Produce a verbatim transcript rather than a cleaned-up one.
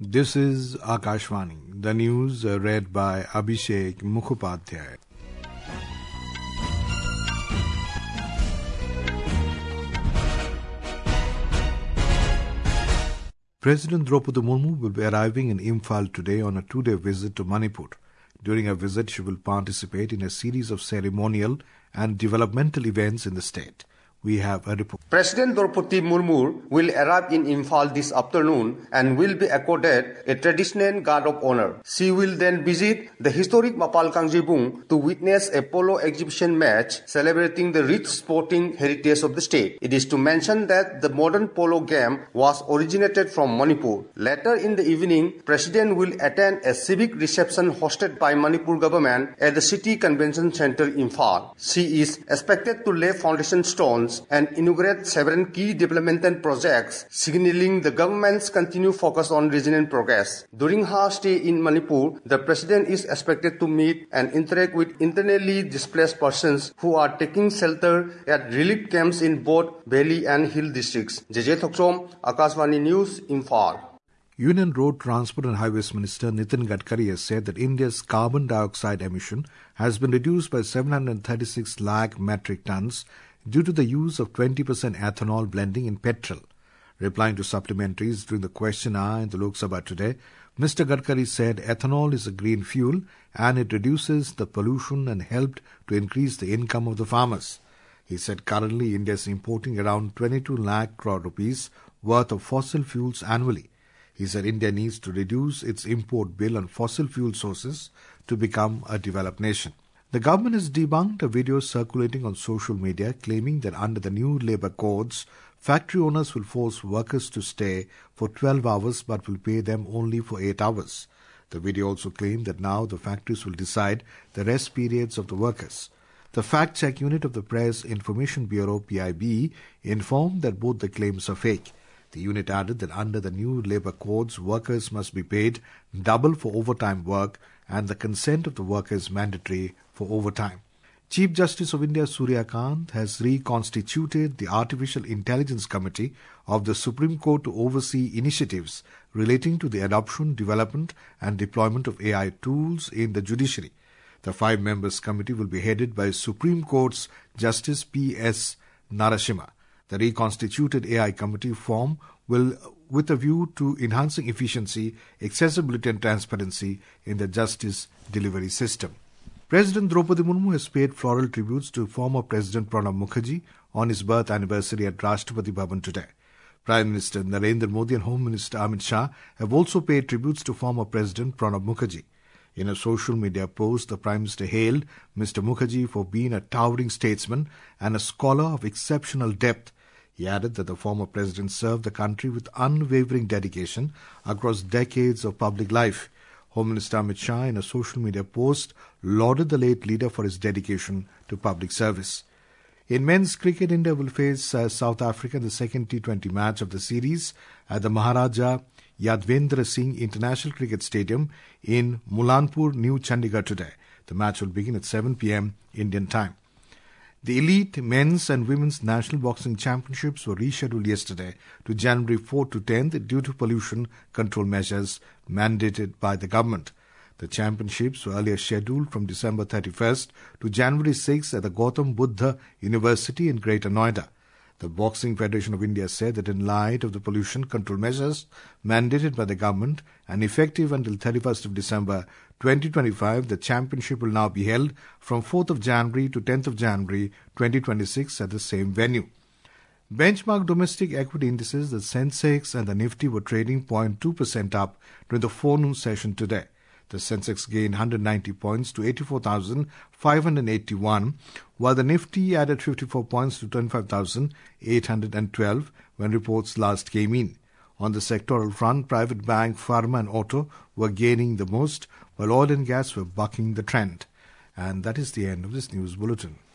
This is Akashvani. The news uh, read by Abhishek Mukhopadhyay. President Draupadi Murmu will be arriving in Imphal today on a two-day visit to Manipur. During her visit, she will participate in a series of ceremonial and developmental events in the state. We have a report. President Draupadi Murmu will arrive in Imphal this afternoon and will be accorded a traditional guard of honor. She will then visit the historic Mapal Kangjibung to witness a polo exhibition match celebrating the rich sporting heritage of the state. It is to mention that the modern polo game was originated from Manipur. Later in the evening, President will attend a civic reception hosted by Manipur government at the City Convention Center Imphal. She is expected to lay foundation stones and inaugurate several key developmental projects, signaling the government's continued focus on regional progress. During her stay in Manipur, the President is expected to meet and interact with internally displaced persons who are taking shelter at relief camps in both Valley and Hill districts. J J Thoksom, Akashvani News, Imphal. Union Road Transport and Highways Minister Nitin Gadkari has said that India's carbon dioxide emission has been reduced by seven hundred thirty-six lakh metric tons due to the use of twenty percent ethanol blending in petrol. Replying to supplementaries during the question hour in the Lok Sabha today, Mister Gadkari said ethanol is a green fuel and it reduces the pollution and helped to increase the income of the farmers. He said currently India is importing around twenty-two lakh crore rupees worth of fossil fuels annually. He said India needs to reduce its import bill on fossil fuel sources to become a developed nation. The government has debunked a video circulating on social media claiming that under the new labour codes, factory owners will force workers to stay for twelve hours but will pay them only for eight hours. The video also claimed that now the factories will decide the rest periods of the workers. The fact-check unit of the Press Information Bureau, P I B, informed that both the claims are fake. The unit added that under the new labour codes, workers must be paid double for overtime work and the consent of the worker is mandatory for overtime. Chief Justice of India Surya Kant has reconstituted the Artificial Intelligence Committee of the Supreme Court to oversee initiatives relating to the adoption, development and deployment of A I tools in the judiciary. The five members committee will be headed by Supreme Court's Justice P S Narasimha. The reconstituted A I committee form will, with a view to enhancing efficiency, accessibility and transparency in the justice delivery system. President Draupadi Murmu has paid floral tributes to former President Pranab Mukherjee on his birth anniversary at Rashtrapati Bhavan today. Prime Minister Narendra Modi and Home Minister Amit Shah have also paid tributes to former President Pranab Mukherjee. In a social media post, the Prime Minister hailed Mister Mukherjee for being a towering statesman and a scholar of exceptional depth. He added that the former president served the country with unwavering dedication across decades of public life. Home Minister Amit Shah, in a social media post, lauded the late leader for his dedication to public service. In men's cricket, India will face uh, South Africa in the second T twenty match of the series at the Maharaja Yadvendra Singh International Cricket Stadium in Mulanpur, New Chandigarh today. The match will begin at seven p.m. Indian time. The elite men's and women's national boxing championships were rescheduled yesterday to January fourth to tenth due to pollution control measures mandated by the government. The championships were earlier scheduled from December thirty-first to January sixth at the Gautam Buddha University in Greater Noida. The Boxing Federation of India said that in light of the pollution control measures mandated by the government and effective until thirty-first of December twenty twenty-five, the championship will now be held from fourth of January to tenth of January twenty twenty-six at the same venue. Benchmark domestic equity indices, the Sensex and the Nifty, were trading zero point two percent up during the forenoon session today. The Sensex gained one hundred ninety points to eighty-four thousand five hundred eighty-one, while the Nifty added fifty-four points to twenty-five thousand eight hundred twelve when reports last came in. On the sectoral front, private bank, pharma and auto were gaining the most, while oil and gas were bucking the trend. And that is the end of this news bulletin.